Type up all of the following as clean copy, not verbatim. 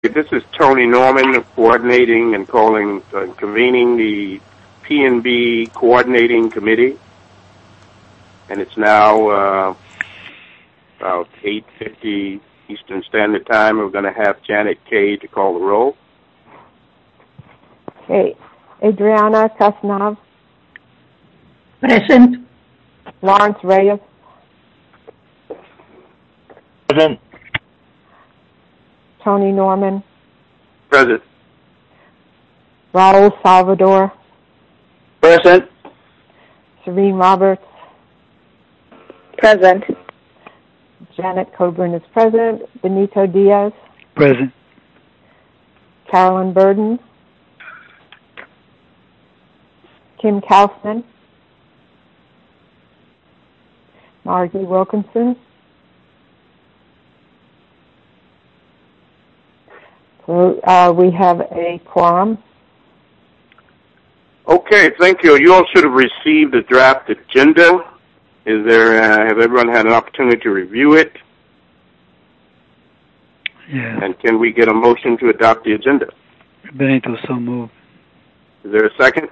This is Tony Norman coordinating and convening the P&B Coordinating Committee. And it's now about 8:50 Eastern Standard Time. We're going to have Janet Kay to call the roll. Okay. Adriana Kasnov. Present. Lawrence Reyes. Present. Tony Norman. Present. Raul Salvador. Present. Serene Roberts. Present. Janet Coburn is present. Benito Diaz. Present. Carolyn Burden. Kim Kaufman. Margie Wilkinson. So we have a quorum. Okay, thank you. You all should have received the draft agenda. Have everyone had an opportunity to review it? Yeah. And can we get a motion to adopt the agenda? Benito, so moved. Is there a second?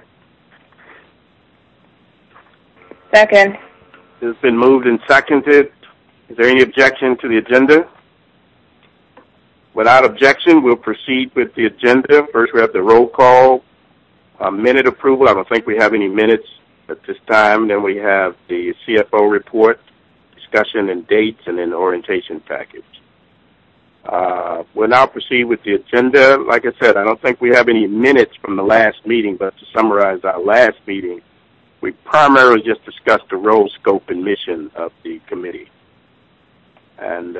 Second. It's been moved and seconded. Is there any objection to the agenda? Without objection, we'll proceed with the agenda. First, we have the roll call, minute approval. I don't think we have any minutes at this time. Then we have the CFO report, discussion and dates, and then the orientation package. We'll now proceed with the agenda. Like I said, I don't think we have any minutes from the last meeting, but to summarize our last meeting, we primarily just discussed the role, scope, and mission of the committee. And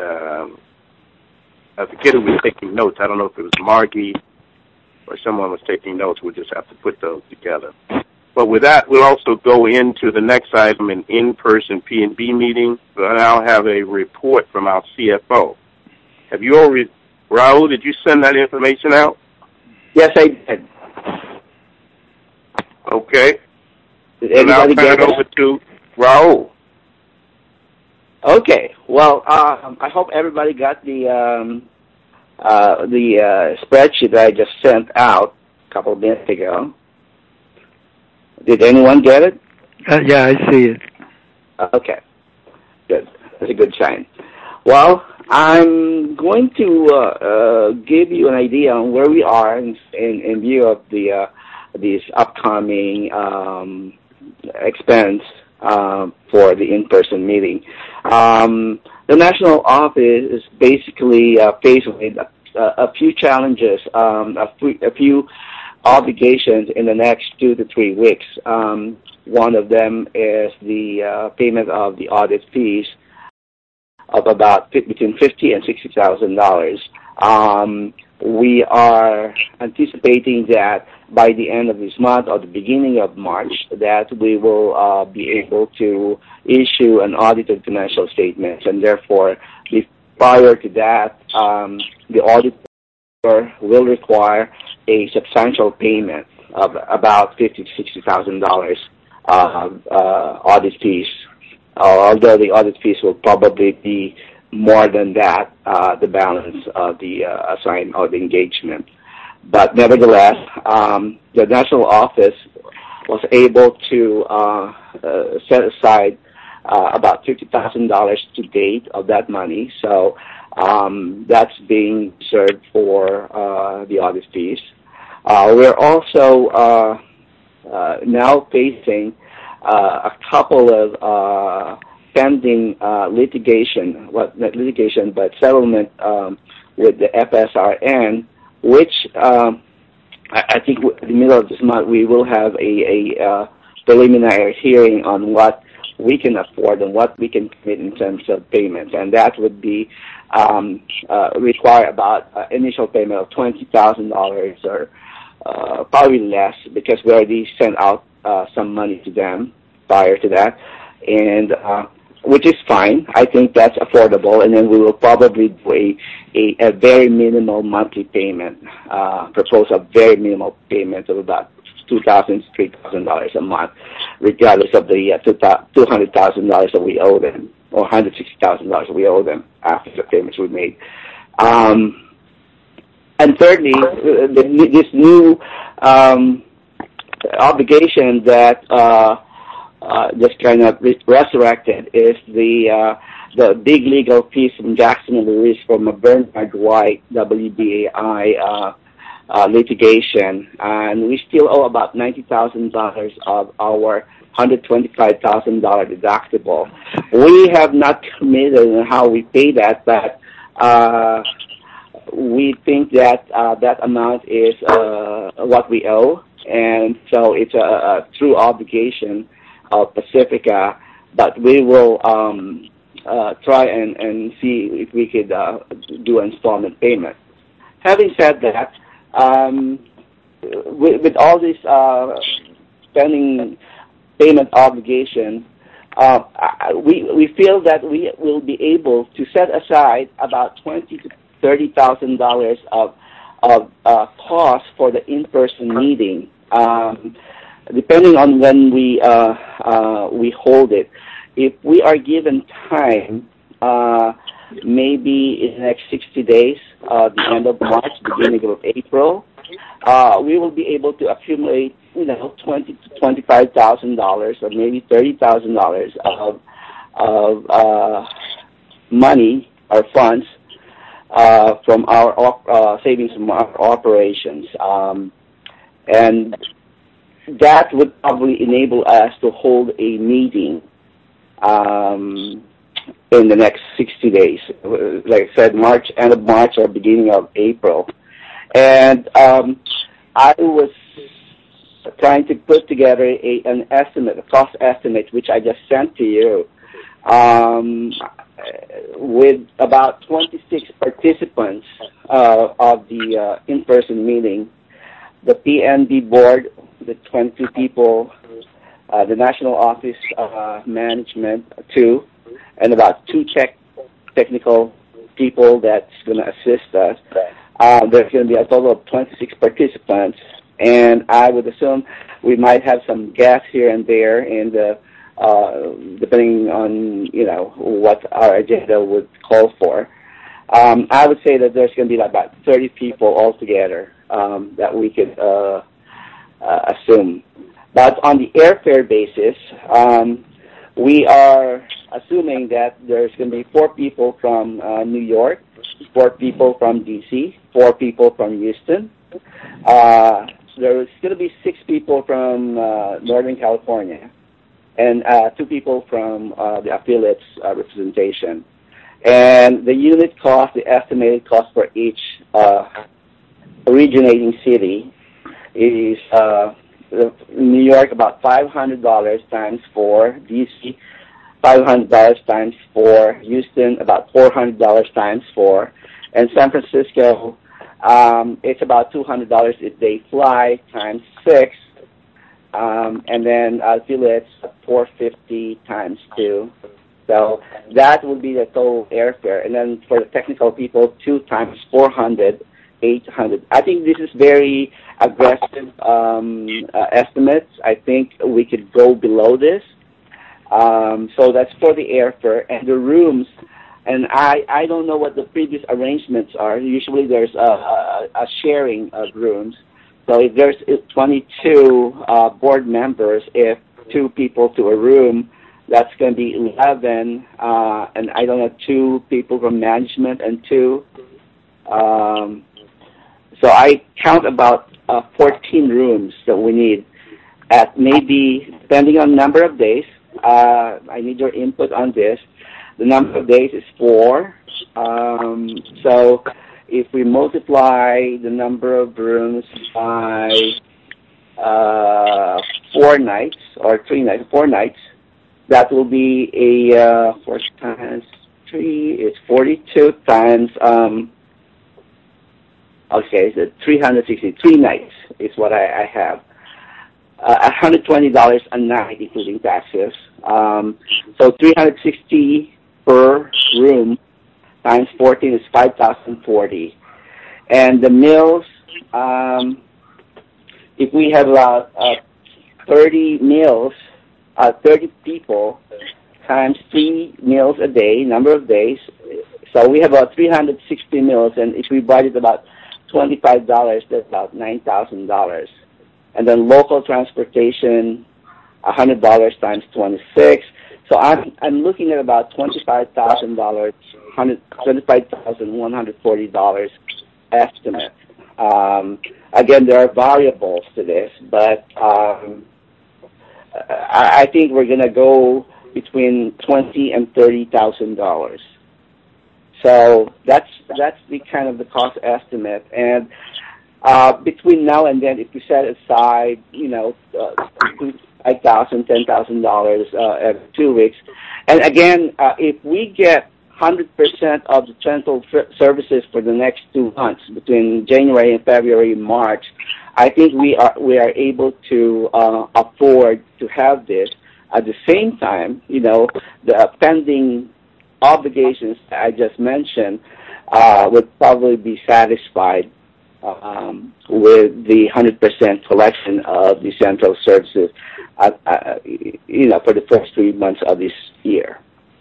I forget who was taking notes. I don't know if it was Margie or someone was taking notes. We'll just have to put those together. But with that, we'll also go into the next item, an in-person P&B meeting. We'll now have a report from our CFO. Have you already, Raul, did you send that information out? Yes, I did. Okay. Did so now everybody turn get it over to Raul. Okay. Well, I hope everybody got the spreadsheet that I just sent out a couple of minutes ago. Did anyone get it? Yeah, I see it. Okay. Good. That's a good sign. Well, I'm going to give you an idea on where we are in view of this upcoming expense for the in-person meeting. The national office is basically faced with a few challenges, a few obligations in the next 2 to 3 weeks. One of them is the payment of the audit fees of about between $50,000 and $60,000. We are anticipating that by the end of this month or the beginning of March, that we will be able to issue an audited financial statement, and therefore, prior to that, the auditor will require a substantial payment of about $50,000 to $60,000 audit fees. Although the audit fees will probably be more than that, the balance of the assigned or the engagement. But nevertheless, the national office was able to set aside about $50,000 to date of that money. So that's being served for the audit fees. We're also now facing a couple of pending litigation, well, not litigation, but settlement with the FSRN, which I think in the middle of this month we will have a preliminary hearing on what we can afford and what we can commit in terms of payments, and that would be require about initial payment of $20,000 or probably less, because we already sent out some money to them prior to that, and which is fine. I think that's affordable, and then we will probably do a very minimal monthly payment, propose a very minimal payment of about $2,000 to $3,000 a month, regardless of the $200,000 that we owe them, or $160,000 that we owe them after the payments were made. And thirdly, this new obligation that just kind of resurrected is the big legal fees from Jackson and Lewis from a Bernard White WBAI litigation, and we still owe about $90,000 of our $125,000 deductible. We have not committed on how we pay that, but we think that that amount is what we owe, and so it's a true obligation of Pacifica, but we will try and see if we could do installment payment. Having said that, with all this pending payment obligation, we feel that we will be able to set aside about $20,000 to $30,000 of cost for the in-person meeting, depending on when we hold it. If we are given time, maybe in the next 60 days, the end of March, beginning of April, we will be able to accumulate, $20,000 to $25,000 or maybe $30,000 of money or funds from our savings from our operations, and that would probably enable us to hold a meeting in the next 60 days, like I said, end of March or beginning of April. And I was trying to put together an estimate, a cost estimate, which I just sent to you, with about 26 participants of the in-person meeting, the PNB board, the 22 people, the national office management, 2, and about 2 technical people that's going to assist us. There's going to be a total of 26 participants, and I would assume we might have some guests here and there, and depending on what our agenda would call for. I would say that there's going to be about 30 people altogether that we could assume. But on the airfare basis, we are assuming that there's going to be 4 people from New York, 4 people from D.C., 4 people from Houston. There's going to be 6 people from Northern California, and 2 people from the affiliates representation. And the unit cost, the estimated cost for each originating city is New York about $500 times 4, D.C. $500 times 4, Houston about $400 times 4, and San Francisco it's about $200 if they fly times 6, and then affiliates $450 times 2. So that would be the total airfare, and then for the technical people, 2 times 400. 800. I think this is very aggressive estimates. I think we could go below this. So that's for the airfare and the rooms. And I don't know what the previous arrangements are. Usually there's a sharing of rooms. So if there's 22 board members, if 2 people to a room, that's going to be 11. And I don't know, 2 people from management and 2. So I count about 14 rooms that we need at maybe, depending on number of days, I need your input on this. The number of days is 4. So if we multiply the number of rooms by 4 nights, or 3 nights, 4 nights, that will be a 4 times 3 is 42 times, okay, so 363 nights is what I have. $120 a night, including taxes. So 360 per room times 14 is 5,040. And the meals, if we have about 30 meals, 30 people times 3 meals a day, number of days. So we have about 360 meals, and if we budget about $25, that's about $9,000. And then local transportation, $100 times 26. So I'm looking at about $25,000, $25,140 estimate. Again, there are variables to this, but I think we're going to go between $20,000 and $30,000. So that's the kind of the cost estimate. And between now and then, if we set aside, $5,000, $10,000 every 2 weeks, and again, if we get 100% of the rental services for the next 2 months, between January and February, March, I think we are able to afford to have this. At the same time, the pending obligations that I just mentioned would probably be satisfied with the 100% collection of the central services, for the first 3 months of this year.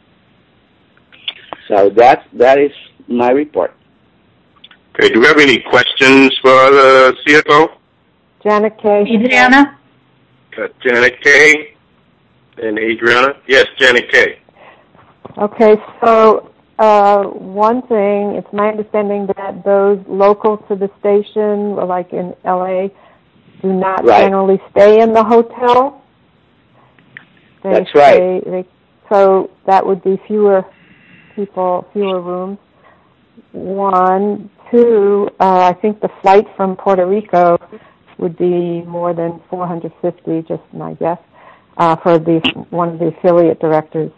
So that is my report. Okay, do we have any questions for the CFO? Janet Kay. Adriana? Janet Kay and Adriana? Yes, Janet Kay. Okay, so one thing, it's my understanding that those local to the station, like in L.A., do not generally stay in the hotel. That's right. So that would be fewer people, fewer rooms. 1, 2, I think the flight from Puerto Rico would be more than 450, just my guess, for one of the affiliate directors.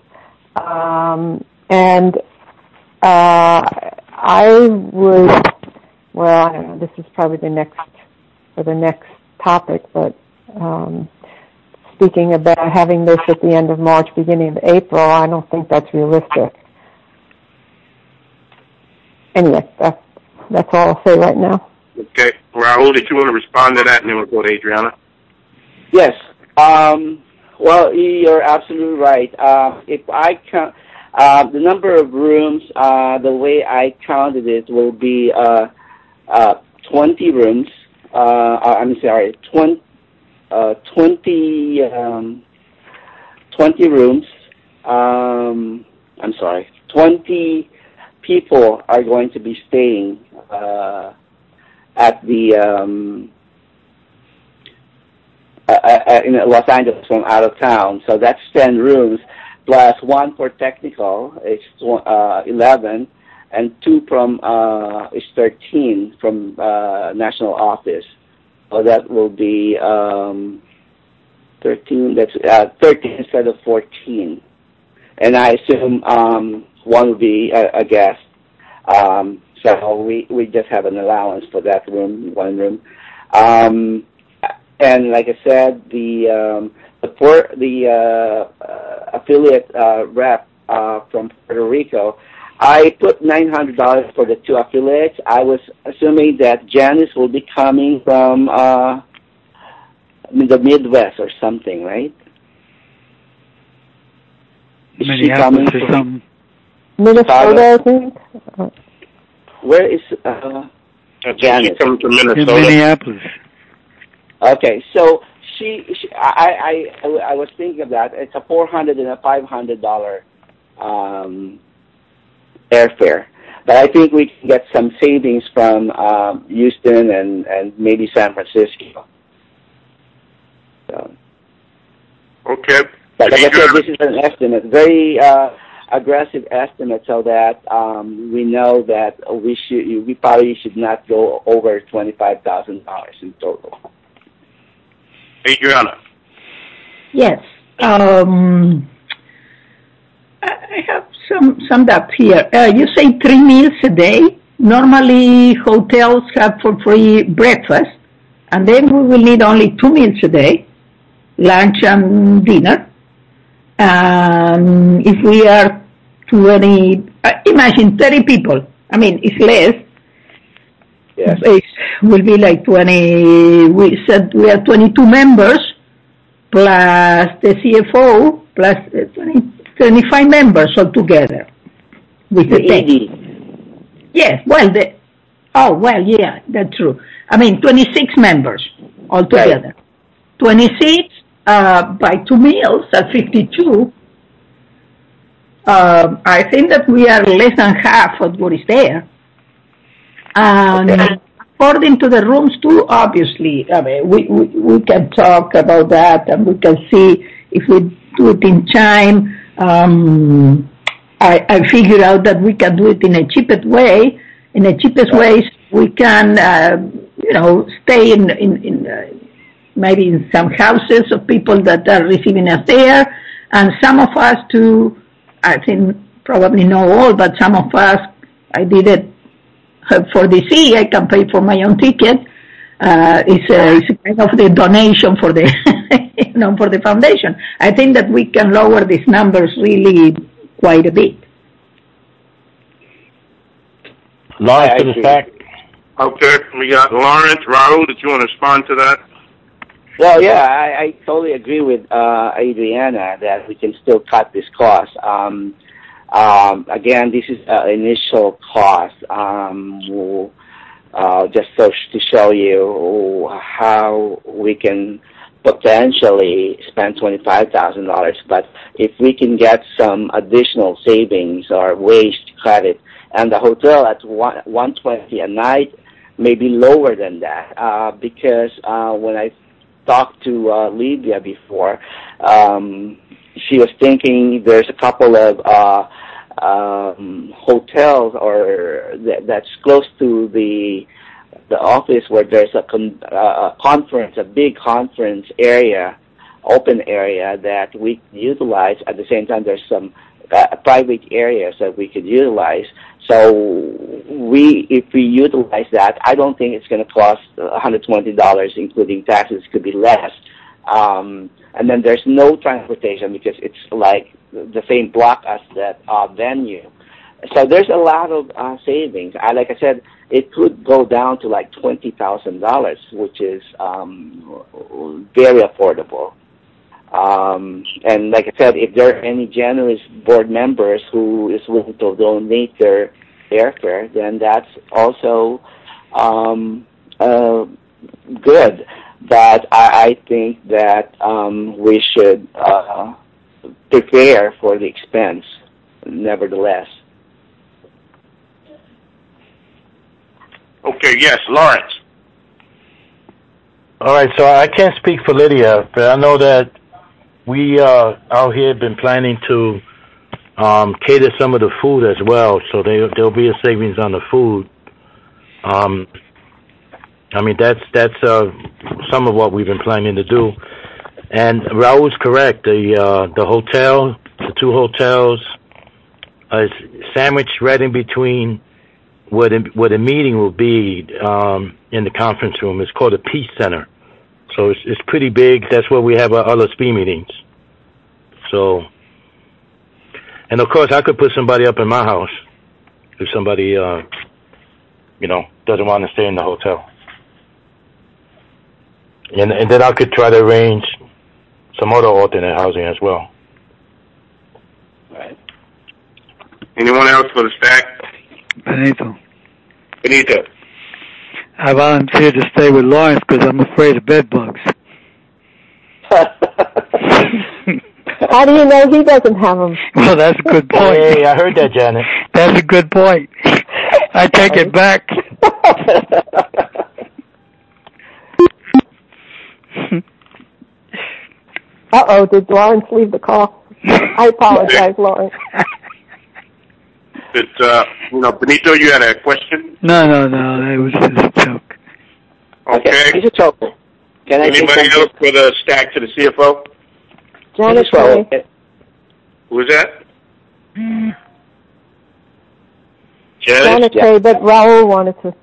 And I would, I don't know, this is probably the next topic, but speaking about having this at the end of March, beginning of April, I don't think that's realistic. Anyway, that's all I'll say right now. Okay. Raul, did you want to respond to that, and then we'll go to Adriana? Yes. Well, you're absolutely right. If I count the number of rooms, the way I counted it will be 20 rooms. 20 rooms. 20 people are going to be staying at the in Los Angeles from out of town. So that's 10 rooms, plus 1 for technical, it's 11, and 2 from is 13 from national office. So that will be 13. That's 13 instead of 14. And I assume 1 will be a guest. So we just have an allowance for that room, 1 room. And like I said, the affiliate rep from Puerto Rico, I put $900 for the 2 affiliates. I was assuming that Janice will be coming from the Midwest or something, right? Is she coming from Minnesota, I think. Where is Janice? She comes from Minnesota. In Minneapolis. Okay, so I was thinking of that. It's a $400 and a $500 airfare, but I think we can get some savings from Houston and maybe San Francisco. So. Okay. But like I said, this is an estimate, very aggressive estimate, so that we know that we probably should not go over $25,000 in total. Adriana. Yes. I have some doubts here. You say 3 meals a day. Normally, hotels have for free breakfast, and then we will need only 2 meals a day, lunch and dinner. And if we are 20, imagine 30 people. I mean, it's less. Yes. It will be like 20, we said we are 22 members, plus the CFO, plus 25 members altogether. With the ED. Yes, well, Oh, well, yeah, that's true. I mean, 26 members altogether. Right. 26 by 2 meals at 52. I think that we are less than half of what is there. Okay. According to the rooms too, obviously, I mean, we can talk about that and we can see if we do it in time. I figured out that we can do it in a cheapest way. In the cheapest ways, we can, stay in maybe in some houses of people that are receiving us there, and some of us too. I think probably not all, but some of us. I did it for DC. I can pay for my own ticket. It's kind of the donation for the, for the foundation. I think that we can lower these numbers really quite a bit. Lawrence to the stack. Okay, we got Lawrence. Raul, did you want to respond to that? Well, yeah, I totally agree with Adriana that we can still cut this cost. Again, this is initial cost. Just to show you how we can potentially spend $25,000, but if we can get some additional savings or ways to cut it, and the hotel at $120 a night may be lower than that, because when I talked to Lydia before, she was thinking there's a couple of hotels or that's close to the office where there's a conference, a big conference area, open area that we utilize. At the same time, there's some private areas that we could utilize. So if we utilize that, I don't think it's going to cost $120, including taxes. It could be less. And then there's no transportation because it's like the same block as that venue. So there's a lot of savings. Like I said, it could go down to like $20,000, which is very affordable. And like I said, if there are any generous board members who is willing to donate their airfare, then that's also good. But I think that we should prepare for the expense, nevertheless. Okay, yes, Lawrence. All right, so I can't speak for Lydia, but I know that we out here have been planning to cater some of the food as well, so there'll be a savings on the food. I mean, that's some of what we've been planning to do. And Raul's correct. The hotel, the two hotels, is sandwiched right in between where the meeting will be in the conference room. It's called the Peace Center. So it's pretty big. That's where we have our LSP meetings. So, and of course, I could put somebody up in my house if somebody, doesn't want to stay in the hotel. And then I could try to arrange some other alternate housing as well. Right. Anyone else for the stack? Benito. I volunteered to stay with Lawrence because I'm afraid of bed bugs. How do you know he doesn't have them? Well, that's a good point. Hey, I heard that, Janet. That's a good point. I take it back. Uh-oh, did Lawrence leave the call? I apologize, Lawrence. Benito, you had a question? No, it was just a joke. Okay. It's a joke. Can Anybody else for the stack to the CFO? Janet Trey. Who was that? Janet Trey, but Raul wanted to.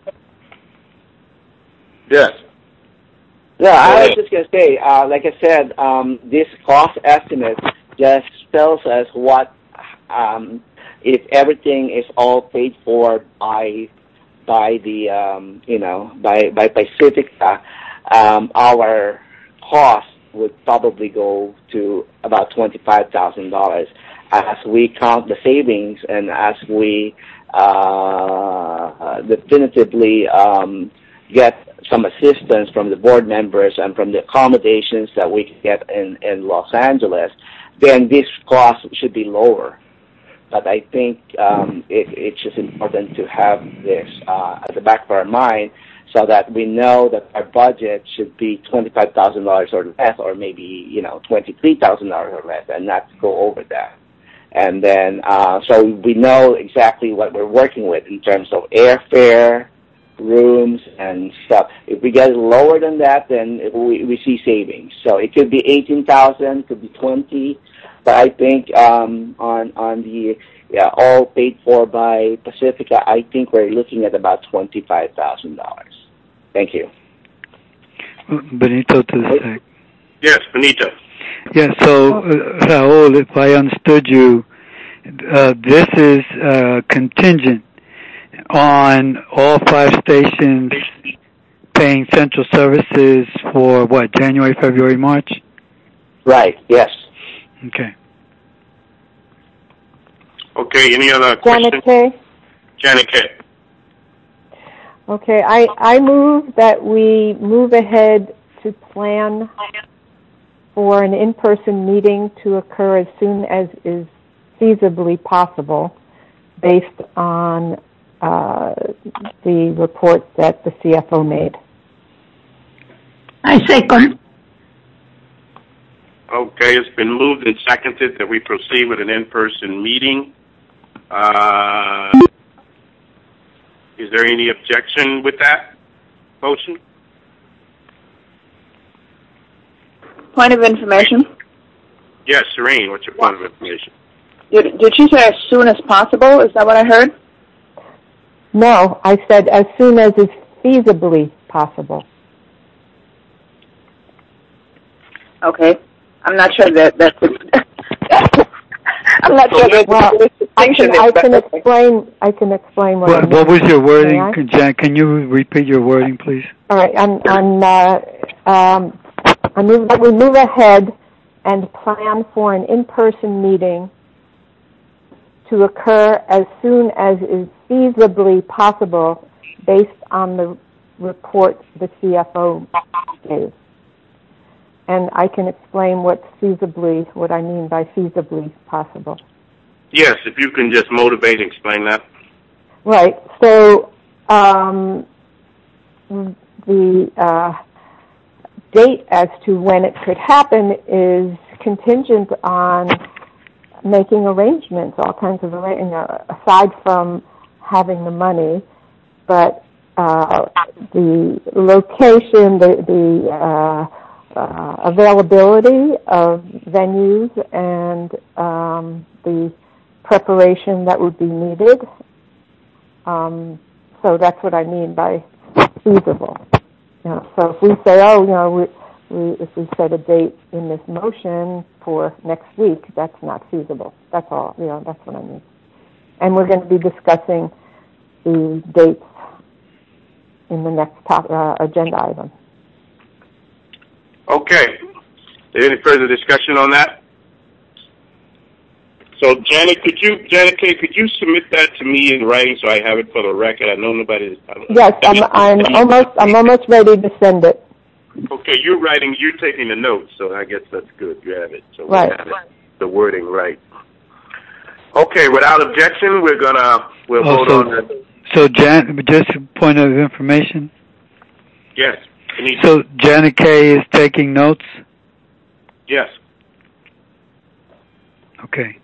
Yes. No, I was just going to say, like I said, this cost estimate just tells us what, if everything is all paid for by the, by Pacifica, our cost would probably go to about $25,000 as we count the savings and as we definitively get some assistance from the board members and from the accommodations that we can get in Los Angeles, then this cost should be lower. But I think it's just important to have this at the back of our mind so that we know that our budget should be $25,000 or less, or maybe, $23,000 or less, and not go over that. And then, so we know exactly what we're working with in terms of airfare, rooms, and stuff. If we get lower than that, then we see savings. So it could be $18,000, could be $20,000, but I think on the all paid for by Pacifica, I think we're looking at about $25,000. Thank you. Benito to the sec. Yes, Benito. Yeah, so, Raul, if I understood you, this is contingent on all 5 stations paying central services for what, January, February, March? Right, yes. Okay. Okay, any other questions? Janet Kay? Janet Kay. Okay, I move that we move ahead to plan for an in-person meeting to occur as soon as is feasibly possible based on the report that the CFO made. I second. Okay, it's been moved and seconded that we proceed with an in-person meeting. Is there any objection with that motion? Point of information. Yes, Serene, what's your point of information? Did she say as soon as possible? Is that what I heard? No, I said as soon as is feasibly possible. Okay. I'm not sure that's I'm not sure that I can explain what I mean. What was your wording, Jan? Can you repeat your wording, please? All right. I move that we move ahead and plan for an in-person meeting to occur as soon as is feasibly possible based on the report the CFO gave. And I can explain what I mean by feasibly possible. Yes, if you can just motivate and explain that. Right. So the date as to when it could happen is contingent on making arrangements, all kinds of arrangements, aside from having the money, but the location, the availability of venues, and the preparation that would be needed. So that's what I mean by feasible. So if we say, if we set a date in this motion for next week, that's not feasible. That's all. That's what I mean. And we're going to be discussing the dates in the next agenda item. Okay. Any further discussion on that? So, Janet Kay, could you submit that to me in writing so I have it for the record? I know nobody. Yes, I'm almost ready to send it. Okay, you're taking the notes, so I guess that's good. You have it. So right. We have the wording right. Okay, without objection, we'll vote on that. So, Jan, just a point of information. Yes. So, Janet Kay is taking notes? Yes. Okay.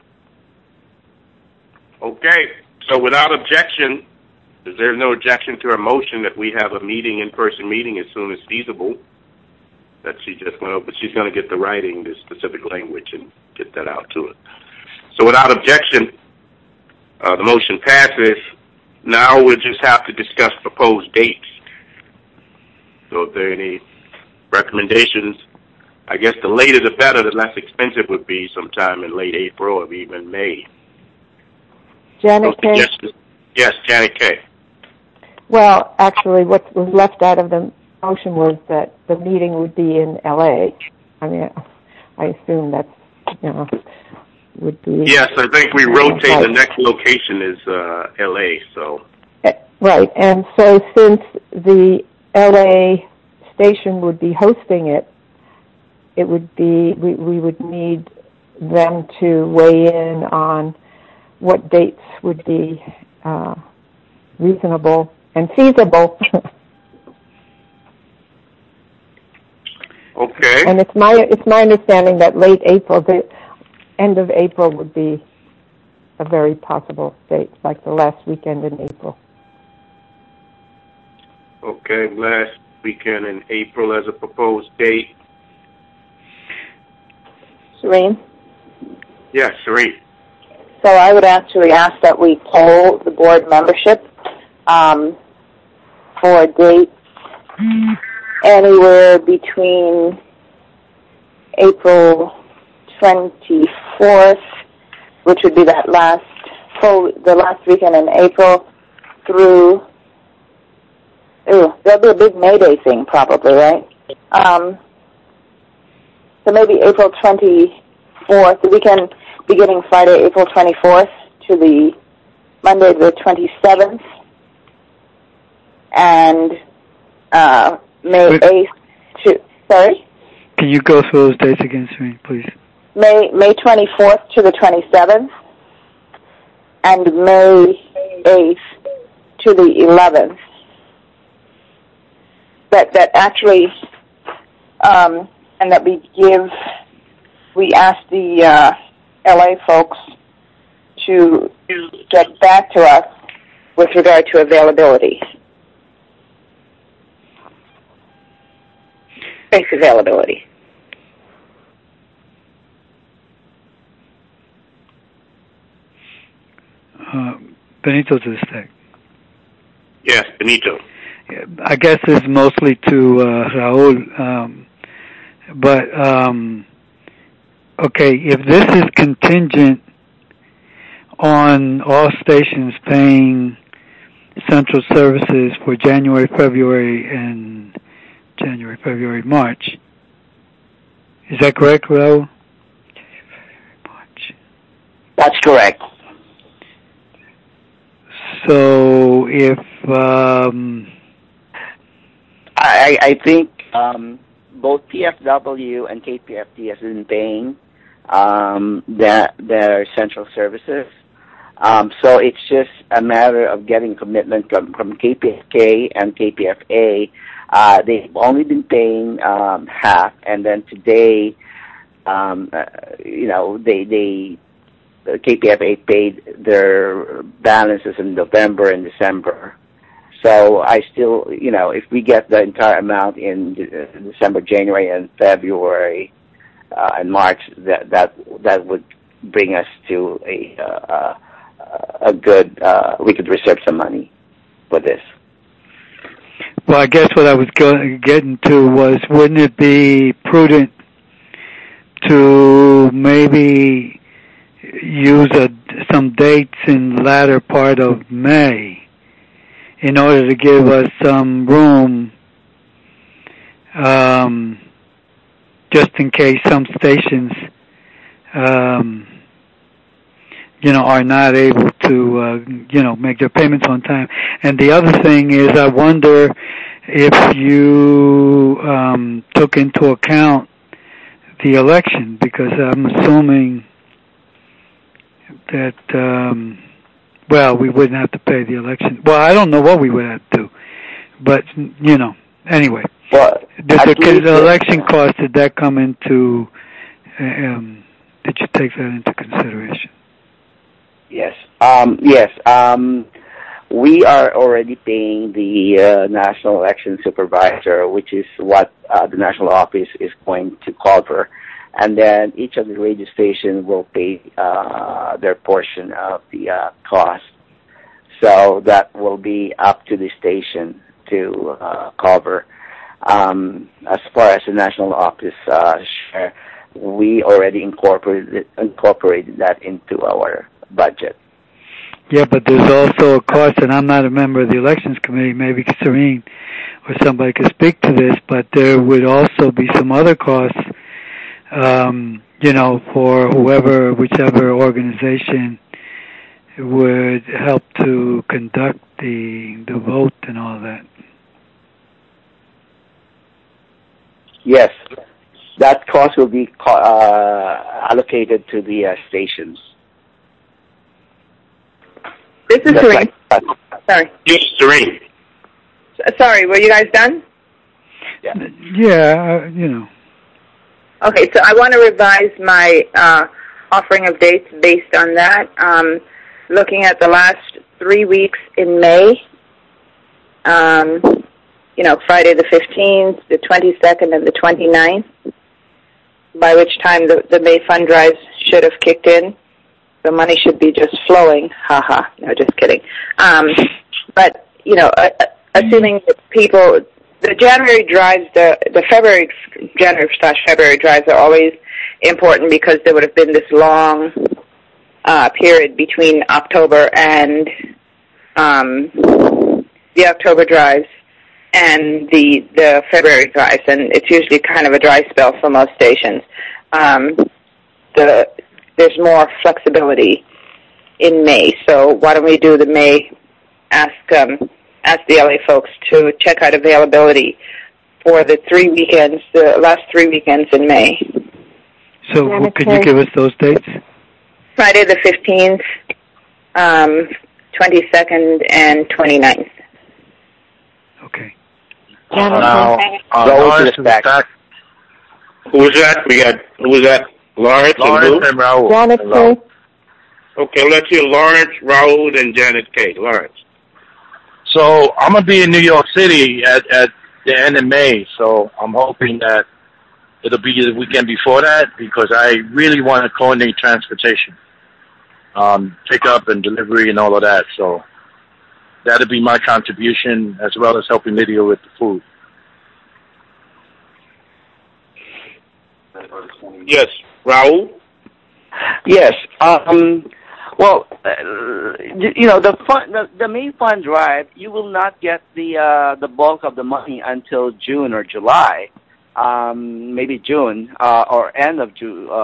Okay, so without objection, if there's no objection to her motion that we have a in-person meeting as soon as feasible, that she just went over, but she's going to get the writing, the specific language, and get that out to her. So without objection, the motion passes. Now we'll just have to discuss proposed dates. So if there are any recommendations, I guess the later the better, the less expensive would be sometime in late April or even May. Janet Kay? Yes, Janet Kay. Well, actually, what was left out of the motion was that the meeting would be in L.A. I mean, I assume that's, would be... Yes, I think we rotate. The next location is L.A., so... Right, and so since the L.A. station would be hosting it, it would be, we would need them to weigh in on what dates would be reasonable and feasible. Okay. And it's my understanding that late April, the end of April would be a very possible date, like the last weekend in April. Okay, last weekend in April as a proposed date. Serene? Yes, Sheree. So I would actually ask that we poll the board membership for a date anywhere between April 24th, which would be the last weekend in April, through, that'll be a big May Day thing probably, right? So maybe April 24th, the weekend beginning Friday, April 24th to the Monday the 27th, and May 8th to, sorry? Can you go through those dates again, Serene, please? May 24th to the 27th, and May 8th to the 11th. That actually, and that we ask the LA folks to get back to us with regard to availability. Space availability. Benito to the stack. Yes, Benito. I guess it's mostly to Raul, but okay, if this is contingent on all stations paying central services for January, February, March, is that correct, Raul? March. That's correct. So if I think both PFW and KPFT has been paying their central services. So it's just a matter of getting commitment from KPFK and KPFA. They've only been paying half, and then today, the KPFA paid their balances in November and December. So I still, if we get the entire amount in December, January, and February, and March, that would bring us to a good. We could reserve some money for this. Well, I guess what I was getting to was, wouldn't it be prudent to maybe use some dates in the latter part of May in order to give us some room, just in case some stations, are not able to, make their payments on time. And the other thing is, I wonder if you took into account the election, because I'm assuming that, we wouldn't have to pay the election. Well, I don't know what we would have to do, but, anyway. Well, the election cost, did that come into, did you take that into consideration? Yes. Yes. We are already paying the National Election Supervisor, which is what the national office is going to cover. And then each of the radio stations will pay their portion of the cost. So that will be up to the station to cover. As far as the national office share, we already incorporated that into our budget. Yeah, but there's also a cost, and I'm not a member of the elections committee. Maybe Serene or somebody could speak to this, but there would also be some other costs, for whichever organization would help to conduct the vote and all that. Yes, that cost will be allocated to the stations. This is Serene. Sorry. Yes, Serene. Sorry, were you guys done? Yeah, Okay, so I want to revise my offering of dates based on that. Looking at the last 3 weeks in May, Friday the 15th, the 22nd, and the 29th, by which time the May fund drives should have kicked in. The money should be just flowing. No, just kidding. But, assuming that people, the January drives, the January/February drives are always important because there would have been this long period between October and the October drives and the February drives, and it's usually kind of a dry spell for most stations. There's more flexibility in May, so why don't we do the May? Ask the LA folks to check out availability for the last 3 weekends in May. So could you give us those dates? Friday the 15th, 22nd, and 29th. Okay. Now, Lawrence is back. Who was that? Who was that? Lawrence and Raul. Janet K. Okay, let's hear Lawrence, Raul, and Janet K. Lawrence. So I'm going to be in New York City at the end of May, so I'm hoping that it'll be the weekend before that because I really want to coordinate transportation, pickup and delivery and all of that. So that'll be my contribution as well as helping Lydia with the food. Yes, Raul? Yes. Well, the May fund drive, you will not get the bulk of the money until June or July, maybe June or end of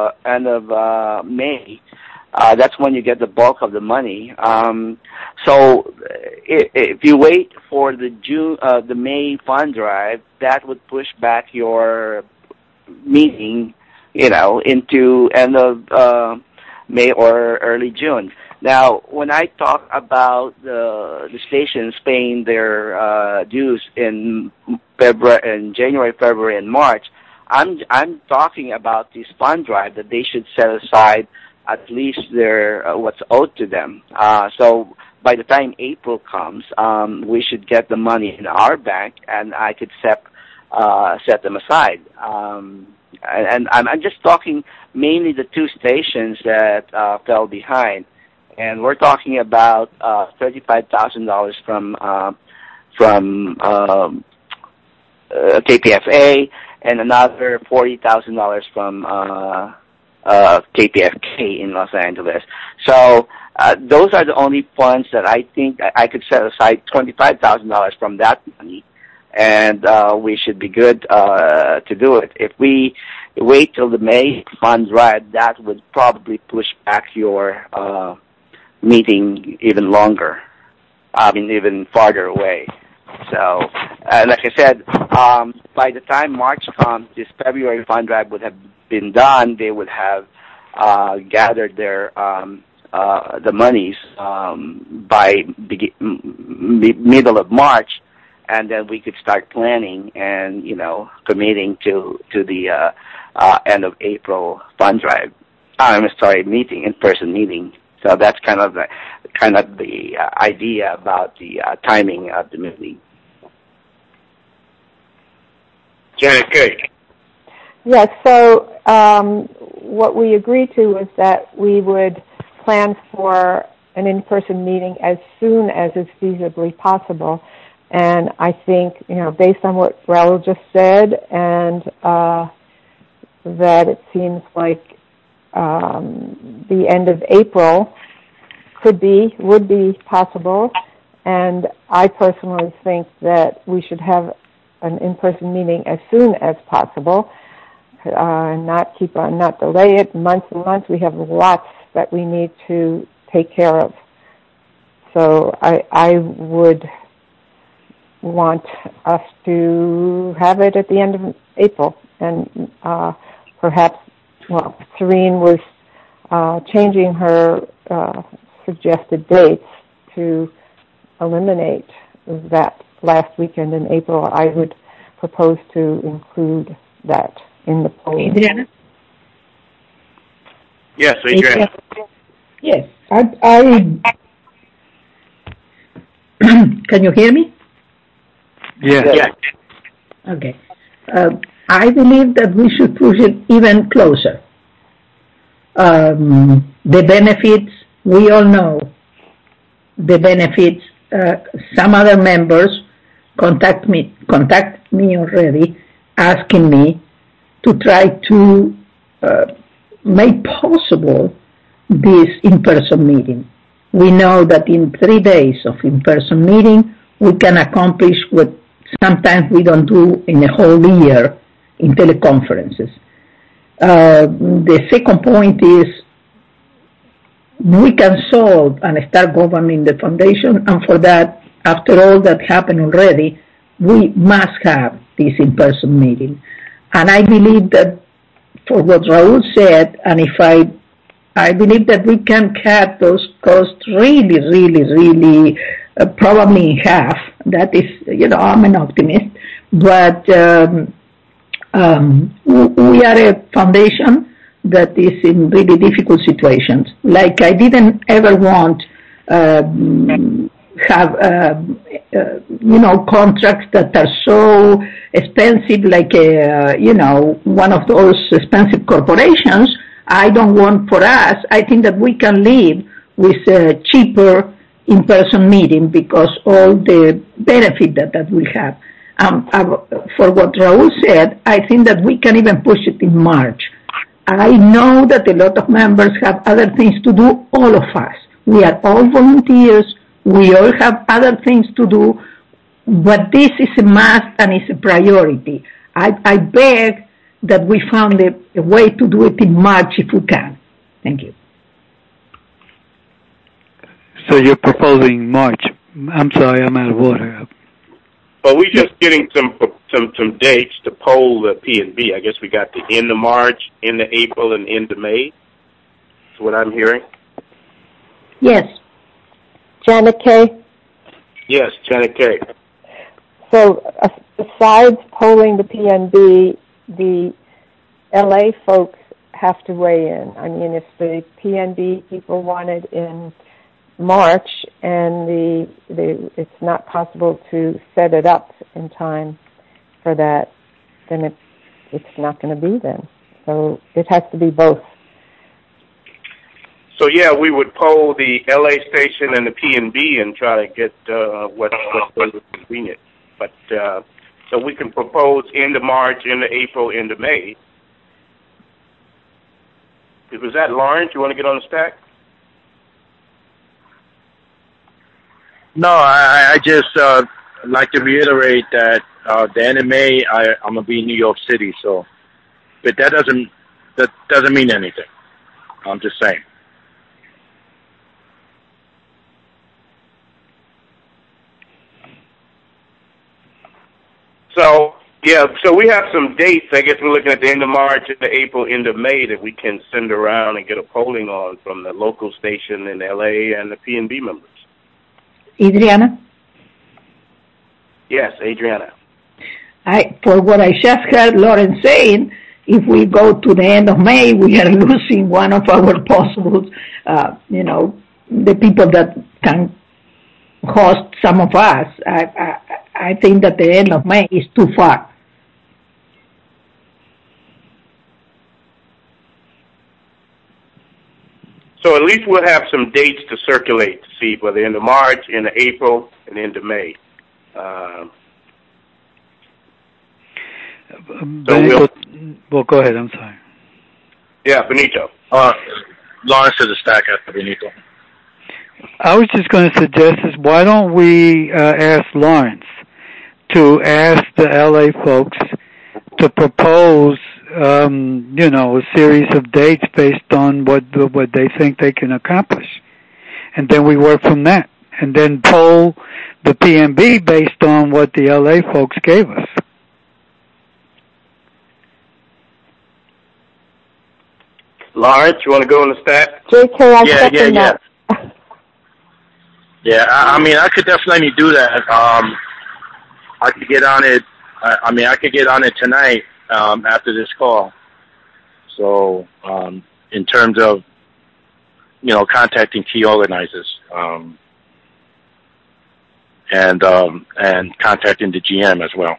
May. That's when you get the bulk of the money. So if you wait for the May fund drive, that would push back your meeting, into end of May or early June. Now, when I talk about the stations paying their dues in January, February, and March, I'm talking about this fund drive that they should set aside at least their what's owed to them. So by the time April comes, we should get the money in our bank, and I could set them aside. And I'm just talking mainly the two stations that fell behind, and we're talking about $35,000 from KPFA and another $40,000 from KPFK in Los Angeles. So those are the only funds that I think I could set aside $25,000 from that money, and we should be good to do it. If we wait till the May fund drive, that would probably push back your meeting even longer. Even farther away. So, like I said, by the time March comes, this February fund drive would have been done. They would have gathered their the monies by middle of March, and then we could start planning and committing to the end of April fund drive. Meeting, in-person meeting. So that's kind of the idea about the timing of the meeting. Janet K. Yes, so what we agreed to was that we would plan for an in-person meeting as soon as is feasibly possible. And I think, based on what Raul just said, and that it seems like the end of April would be possible. And I personally think that we should have an in-person meeting as soon as possible. and not delay it months and months. We have lots that we need to take care of. So I would want us to have it at the end of April, and perhaps, Serene was changing her suggested dates to eliminate that last weekend in April. I would propose to include that in the poll. Adriana? Yes, Adriana. Yes, I can you hear me? Yeah. Okay. I believe that we should push it even closer. The benefits, we all know the benefits. Some other members contact me already, asking me to try to make possible this in-person meeting. We know that in 3 days of in-person meeting, we can accomplish what sometimes we don't do in a whole year in teleconferences. The second point is we can solve and start governing the foundation, and for that, after all that happened already, we must have this in-person meeting. And I believe that for what Raul said, and if I believe that we can cut those costs really, really, really, probably in half. That is, I'm an optimist. But we are a foundation that is in really difficult situations. Like I didn't ever want have contracts that are so expensive, like one of those expensive corporations. I don't want for us. I think that we can live with a cheaper in-person meeting because all the benefit that we have. For what Raul said, I think that we can even push it in March. I know that a lot of members have other things to do, all of us. We are all volunteers. We all have other things to do, but this is a must and it's a priority. I beg that we found a way to do it in March if we can. Thank you. So you're proposing March. I'm sorry, I'm out of order. Well, we're just getting some dates to poll the P&B. I guess we got the end of March, end of April, and end of May. That's what I'm hearing. Yes. Janet Kay? Yes, Janet Kay. So besides polling the PNB, the LA folks have to weigh in. I mean, if the PNB people want it in March and it's not possible to set it up in time for that, then it's not going to be then. So it has to be both. So yeah, we would poll the LA station and the PNB and try to get what's convenient. But so we can propose end of March, end of April, end of May. Was that Lawrence? You want to get on the stack? No, I just like to reiterate that the end of May I'm gonna be in New York City. So, but that doesn't mean anything. I'm just saying. So, yeah, so we have some dates. I guess we're looking at the end of March, end of April, end of May that we can send around and get a polling on from the local station in L.A. and the PNB members. Adriana? Yes, Adriana. For what I just heard Lawrence saying, if we go to the end of May, we are losing one of our possible, the people that can host some of us. I think that the end of May is too far. So at least we'll have some dates to circulate to see whether end of March, end of April, and end of May. Well, go ahead. I'm sorry. Yeah, Benito. Lawrence to the stack after Benito. I was just going to suggest this. Why don't we ask Lawrence to ask the LA folks to propose a series of dates based on what they think they can accomplish. And then we work from that. And then poll the PMB based on what the LA folks gave us. Lawrence, you want to go on the stat? JK, I second that. Yeah, I could definitely do that. I could get on it. I could get on it tonight after this call. So, in terms of, contacting key organizers, and contacting the GM as well.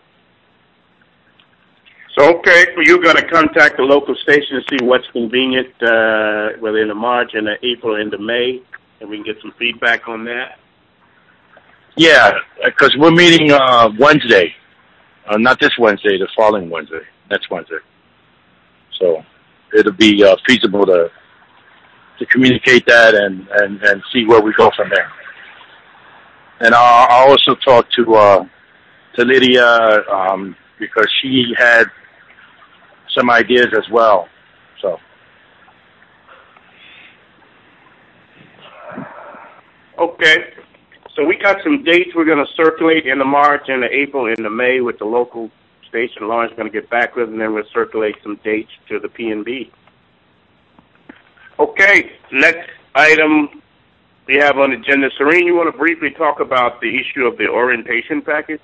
So, okay, so you're going to contact the local station to see what's convenient, whether in the March and the April and the May, and we can get some feedback on that. Yeah, because we're meeting Wednesday, not this Wednesday, the following Wednesday, next Wednesday. So it'll be feasible to communicate that and see where we go from there. And I'll also talk to Lydia because she had some ideas as well. So. Okay. So we got some dates we're going to circulate in the March and the April and the May with the local station. Lauren's going to get back with, and then we'll circulate some dates to the PNB. Okay, next item we have on the agenda. Serene, you want to briefly talk about the issue of the orientation package?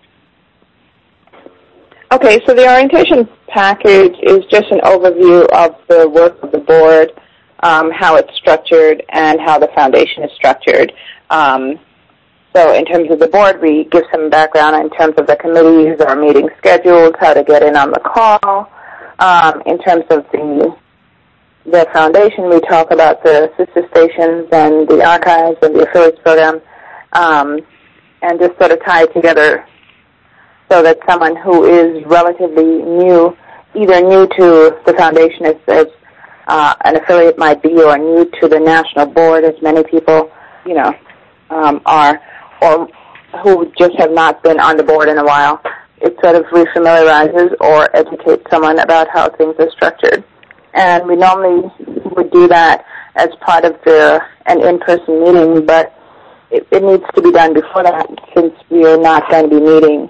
Okay, so the orientation package is just an overview of the work of the board, how it's structured, and how the foundation is structured. So in terms of the board, we give some background in terms of the committees, our meeting schedules, how to get in on the call. In terms of the foundation, we talk about the sister stations and the archives and the affiliates program, and just sort of tie it together so that someone who is relatively new, either new to the foundation as an affiliate might be, or new to the national board, as many people, are, or who just have not been on the board in a while, it sort of refamiliarizes or educates someone about how things are structured. And we normally would do that as part of an in-person meeting, but it needs to be done before that, since we are not going to be meeting,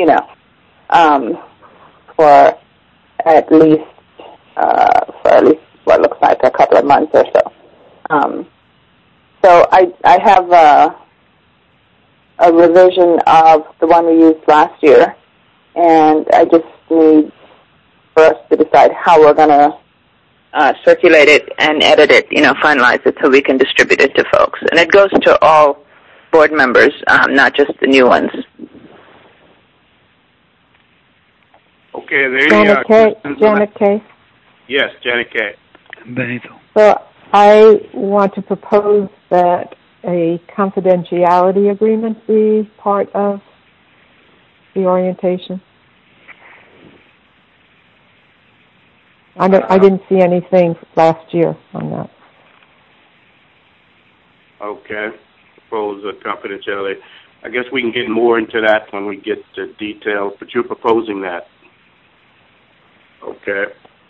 for at least what looks like a couple of months or so. So I have a revision of the one we used last year, and I just need for us to decide how we're going to circulate it and edit it, finalize it so we can distribute it to folks. And it goes to all board members, not just the new ones. Okay, there you are. Janet K. Yes, Janet K. Benito. So I want to propose that a confidentiality agreement be part of the orientation. I didn't see anything last year on that. Okay. Propose a confidentiality. I guess we can get more into that when we get to details, but you're proposing that. Okay.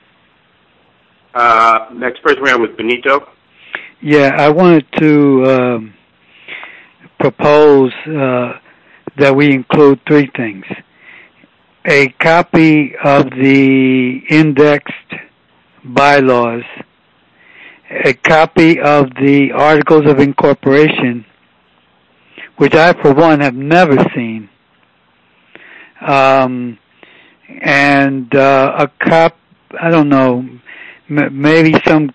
Next person we have was Benito. Yeah, I wanted to propose that we include three things. A copy of the indexed bylaws, a copy of the Articles of Incorporation, which I, for one, have never seen, and a I don't know, maybe some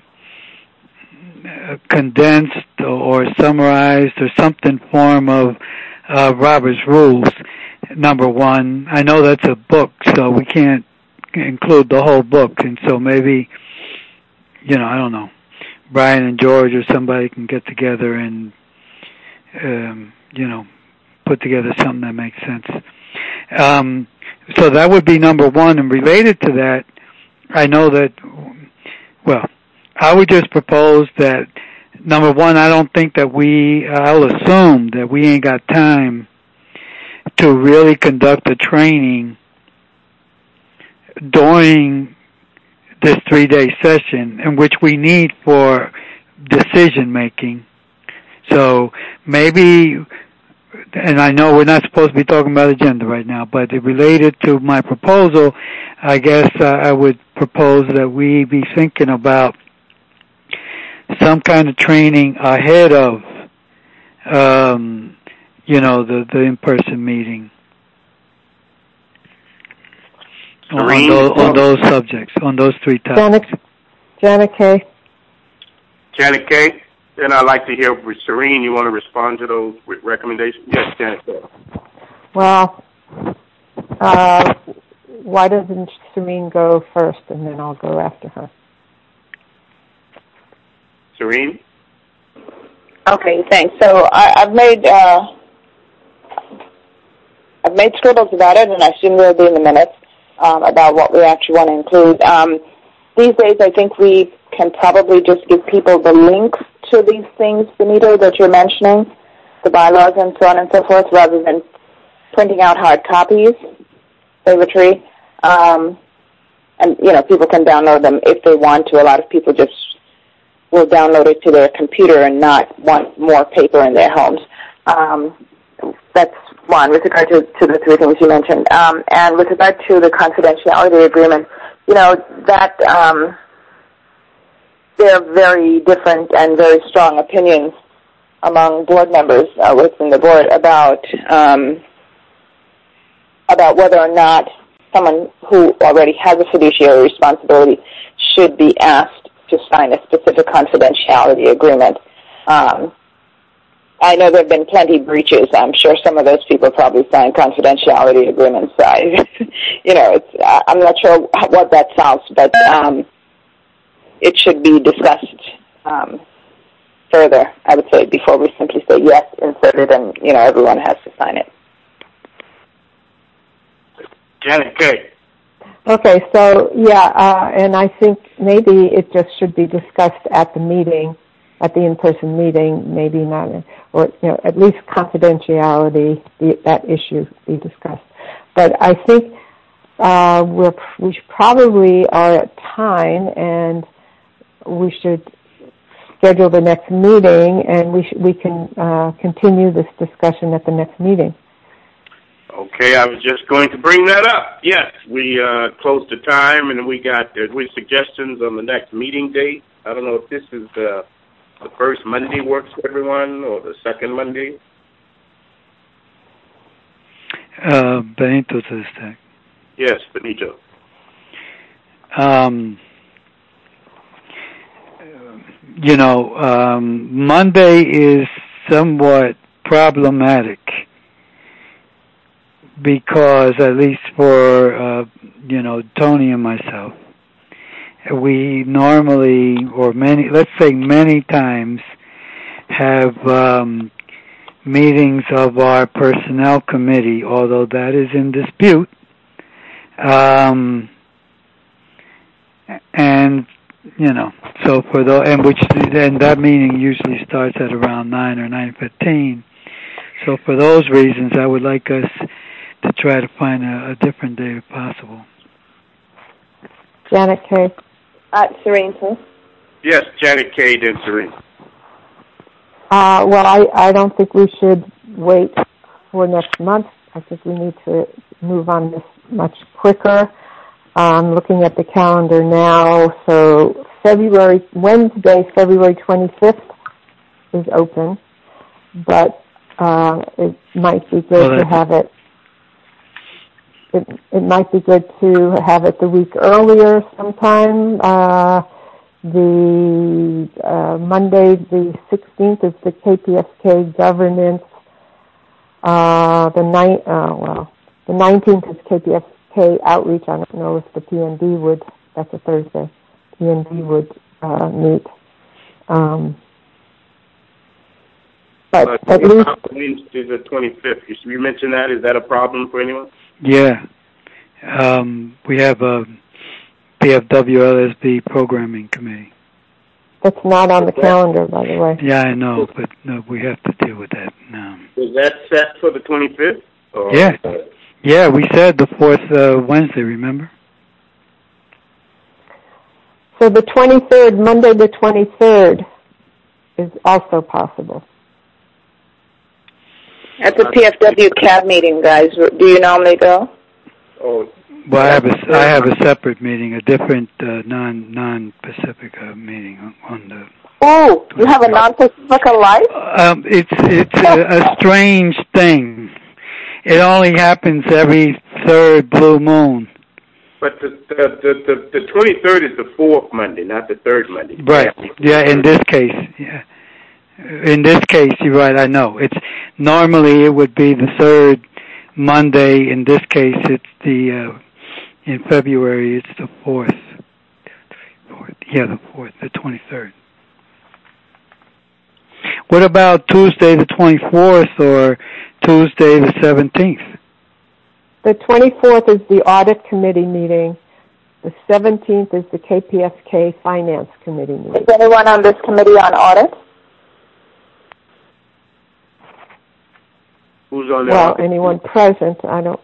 condensed or summarized or something form of Robert's Rules, number one. I know that's a book, so we can't include the whole book, and so maybe, I don't know, Brian and George or somebody can get together and, put together something that makes sense. So that would be number one, and related to that, I know that, I would just propose that, number one, I don't think that I'll assume that we ain't got time to really conduct a training during this 3-day session, in which we need for decision making. So maybe, and I know we're not supposed to be talking about agenda right now, but related to my proposal, I guess I would propose that we be thinking about some kind of training ahead of, the in-person meeting on those subjects, on those 3 topics. Janet Kay. Janet Kay. Then I'd like to hear from Serene. You want to respond to those recommendations? Yes, Janet Kay. Well, why doesn't Serene go first, and then I'll go after her? Serene? Okay, thanks. So I've made scribbles about it, and I assume they'll be in the minutes about what we actually want to include. These days, I think we can probably just give people the links to these things, Benito, that you're mentioning, the bylaws and so on and so forth, rather than printing out hard copies, Favor-Tree. And, people can download them if they want to. A lot of people just will download it to their computer and not want more paper in their homes. That's one, with regard to the 3 things you mentioned. And with regard to the confidentiality agreement, that there are very different and very strong opinions among board members within the board about whether or not someone who already has a fiduciary responsibility should be asked to sign a specific confidentiality agreement. I know there have been plenty of breaches. I'm sure some of those people probably signed confidentiality agreements. I'm not sure what that solves, but it should be discussed further, I would say, before we simply say, yes, insert it, and, everyone has to sign it. Janet Kay. Okay, so, and I think maybe it just should be discussed at the meeting, at the in-person meeting, maybe not, or, at least confidentiality, that issue be discussed. But I think we probably are at time, and we should schedule the next meeting, and we can continue this discussion at the next meeting. Okay, I was just going to bring that up. Yes, we close the time, and we got suggestions on the next meeting date. I don't know if this is the first Monday works for everyone, or the second Monday. Benito says that. Yes, Benito. Monday is somewhat problematic because, at least for, Tony and myself, we normally, or many times, have meetings of our personnel committee, although that is in dispute. So and that meeting usually starts at around 9 or 9:15. So for those reasons, I would like us to try to find a different day if possible. Janet Kay. Serene, please. Yes, Janet Kay, then Serene. Well, I don't think we should wait for next month. I think we need to move on this much quicker. Looking at the calendar now, so Wednesday, February 25th is open, but it might be good to have it. It might be good to have it the week earlier sometime. The Monday, the 16th, is the KPSK governance. The 19th is KPSK outreach. I don't know if the PND would. That's a Thursday. PND would meet. But at least Wednesday the 25th. You mentioned that. Is that a problem for anyone? Yeah. We have a PFWLSB programming committee. That's not on the calendar, by the way. Yeah, I know, but no, we have to deal with that now. Is that set for the 25th? Yeah, we said the fourth Wednesday, remember? So the 23rd, Monday the 23rd, is also possible. At the PFW CAB meeting, guys, do you normally go? Oh, well, I have a separate meeting, a different non-Pacifica meeting on the. Oh, you have a non-Pacifica life? It's a strange thing. It only happens every third blue moon. but the 23rd is the fourth Monday, not the third Monday. Right. Yeah. In this case, yeah. In this case, you're right. I know. It's normally it would be the third Monday. In this case, it's the in February. It's the fourth. Yeah, the fourth, the 23rd. What about Tuesday the 24th or Tuesday the 17th? The 24th is the Audit Committee meeting. The 17th is the KPFK Finance Committee meeting. Is anyone on this committee on audit? Who's on the Well, audit? anyone present, I don't...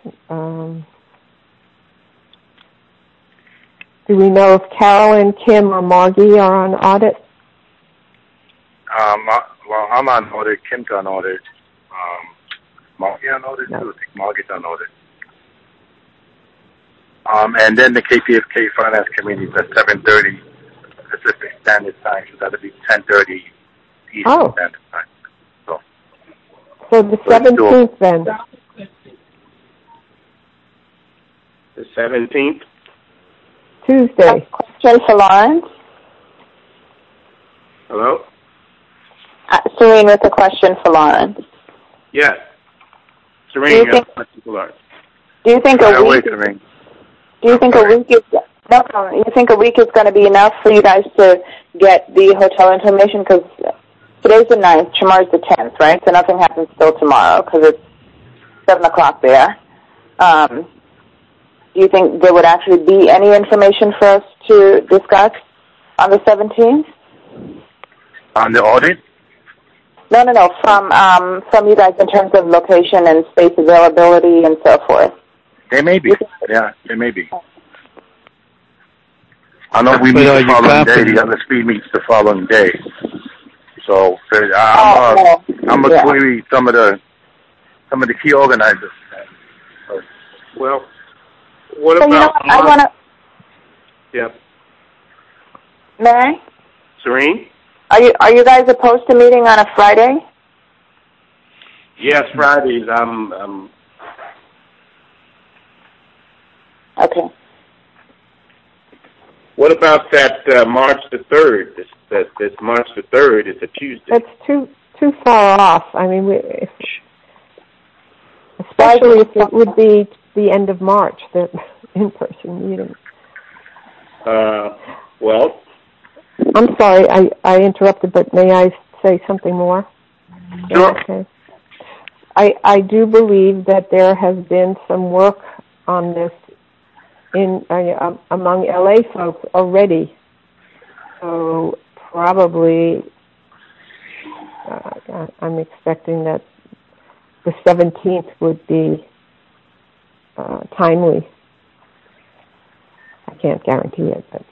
do we know if Carolyn, Kim, or Margie are on audit? Well, I'm on audit. Kim's on audit. Margie on audit too. I think Margie's on audit. And then the KPFK Finance Committee is at 7:30 Pacific Standard Time, so that'll be 10:30 Eastern Standard Time. So the 17th then. The 17th? Tuesday. Question for Lawrence. Hello? Serene with a question for Lawrence. Yes. Do Serene, you you have a question for Lawrence. Do you think a week? Serene. Do you think a week is no problem? You think a week is going to be enough for you guys to get the hotel information? Because today's the 9th, tomorrow's the 10th, right? So nothing happens till tomorrow because it's 7 o'clock there. Do you think there would actually be any information for us to discuss on the 17th? On the audit? No. From you guys in terms of location and space availability and so forth. There may be. Yeah, there may be. I know we meet the following day. The other speed meets the following day. So I'm gonna query some of the key organizers. Well, what so about... You know what? I want to... Yep. May I? Serene? Are you guys opposed to meeting on a Friday? Yes, Fridays. Okay. What about that March the 3rd? This March the 3rd is a Tuesday. That's too far off. I mean, especially if it would be the end of March, the in-person meeting. Well... I'm sorry, I interrupted, but may I say something more? Sure. Okay. I do believe that there has been some work on this among LA folks already. So probably I'm expecting that the 17th would be timely. I can't guarantee it, but.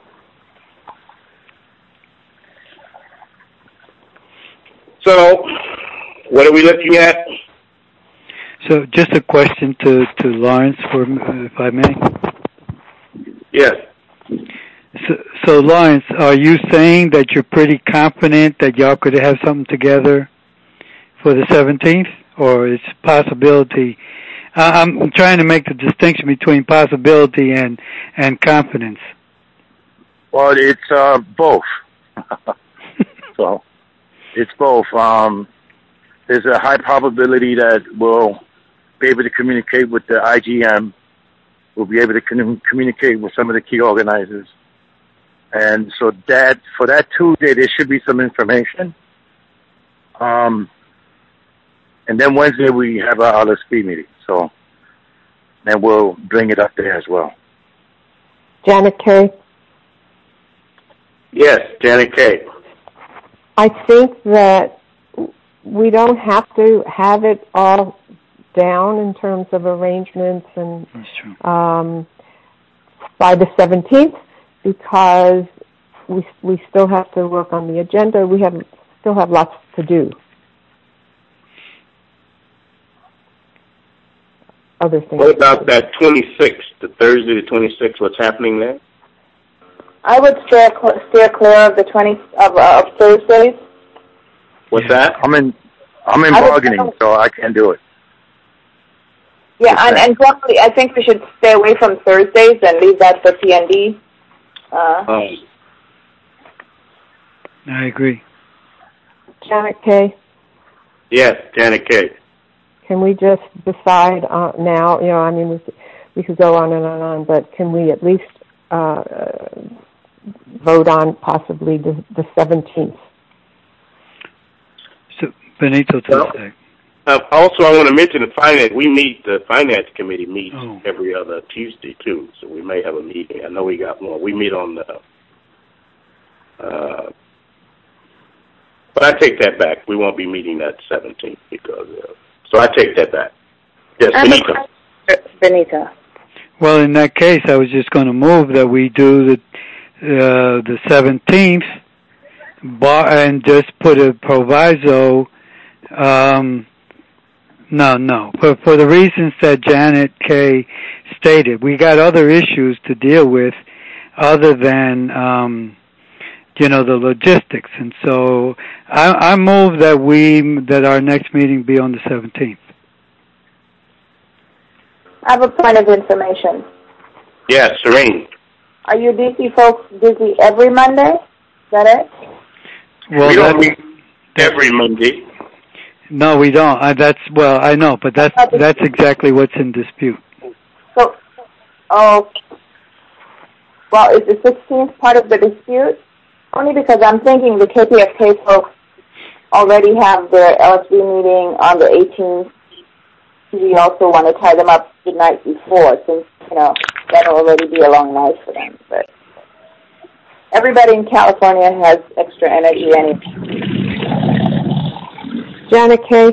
So, what are we looking at? So, just a question to Lawrence, if I may. Yes. So, Lawrence, are you saying that you're pretty confident that y'all could have something together for the 17th, or it's possibility? I'm trying to make the distinction between possibility and confidence. Well, it's both. So. It's both. There's a high probability that we'll be able to communicate with the IGM. We'll be able to communicate with some of the key organizers. And so for that Tuesday, there should be some information. And then Wednesday, we have our LSP meeting. So then we'll bring it up there as well. Janet Kay? Yes, Janet Kay. I think that we don't have to have it all down in terms of arrangements and by the 17th, because we still have to work on the agenda. We still have lots to do. Other things. What about that 26th, the Thursday the 26th? What's happening there? I would steer clear of the of Thursdays. What's that? I'm in bargaining, so I can't do it. Yeah, and probably I think we should stay away from Thursdays and leave that for PND. I agree. Janet K. Yes, Janet K. Can we just decide now? You know, I mean, we could go on and on, but can we at least vote on possibly the 17th? So, Benito, also, I want to mention the finance committee meets every other Tuesday too, so we may have a meeting. I know we got one. We meet on the. But I take that back. We won't be meeting that 17th because. So I take that back. Yes, Benita. Well, in that case, I was just going to move that we do the 17th, and just put a proviso. No. For the reasons that Janet K. stated, we got other issues to deal with other than, the logistics. And so I move that our next meeting be on the 17th. I have a point of information. Yes, Serene. Are you DC folks busy every Monday? Is that it? Well, we don't meet every Monday. No, we don't. I know, but that's exactly what's in dispute. So, well, is the 16th part of the dispute? Only because I'm thinking the KPFK folks already have their LSB meeting on the 18th. We also want to tie them up the night before, since, that'll already be a long night for them. But everybody in California has extra energy anyway. Janet K.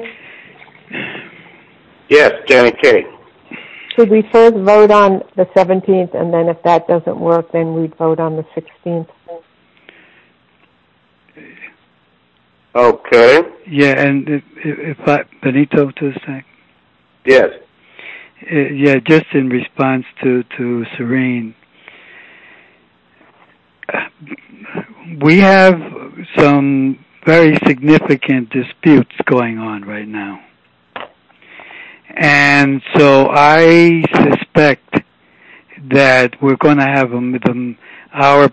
Yes, Janet K. Should we first vote on the 17th, and then if that doesn't work, then we'd vote on the 16th? Okay. Yeah, and Benito, to a sec. Yes. Yeah, just in response to Serene. We have some very significant disputes going on right now. And so I suspect that we're going to have our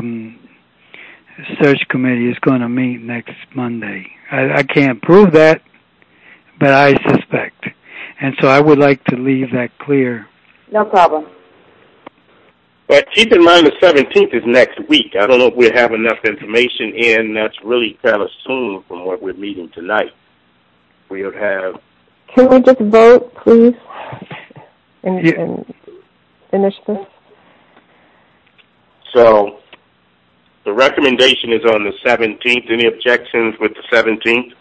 search committee is going to meet next Monday. I can't prove that, but I suspect. And so I would like to leave that clear. No problem. But keep in mind the 17th is next week. I don't know if we have enough information in. That's really kind of soon from what we're meeting tonight. We would have... Can we just vote, please, and finish this? So the recommendation is on the 17th. Any objections with the 17th?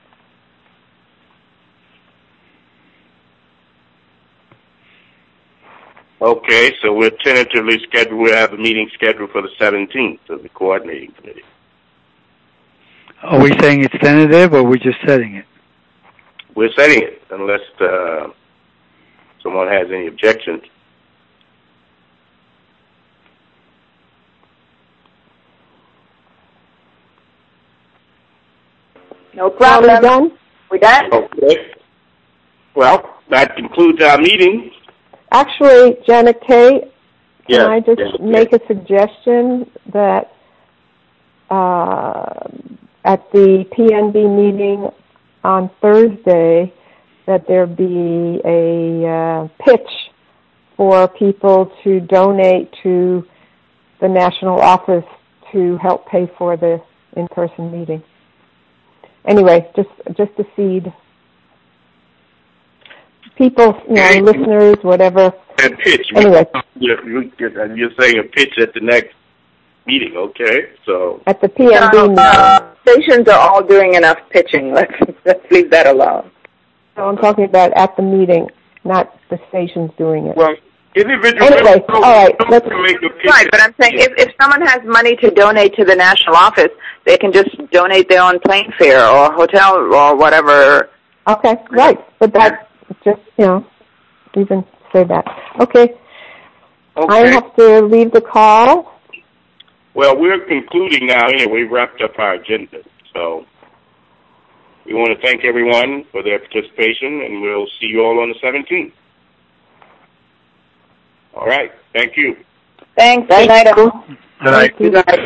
Okay, so we'll tentatively we'll have a meeting scheduled for the 17th of the coordinating committee. Are we saying it's tentative, or we're just setting it? We're setting it, unless someone has any objections. No problem. Are we done? We done? Okay. Well, that concludes our meeting. Actually, Janet K., yes, can I just make a suggestion that at the PNB meeting on Thursday that there be a pitch for people to donate to the national office to help pay for the in-person meeting. Anyway, just a seed. People, listeners, whatever. A pitch. Anyway. You're saying a pitch at the next meeting, okay? So at the PNB meeting. Stations are all doing enough pitching. Let's leave that alone. So I'm talking about at the meeting, not the stations doing it. Well, Individual Anyway, all right. Let's, Right, but I'm saying if someone has money to donate to the national office, they can just donate their own plane fare or hotel or whatever. okay, right. But that just, you can say that. Okay. I have to leave the call. Well, we're concluding now. Anyway, we wrapped up our agenda. So we want to thank everyone for their participation, and we'll see you all on the 17th. All right. Thank you. Thanks. Good night. Good night. Good night.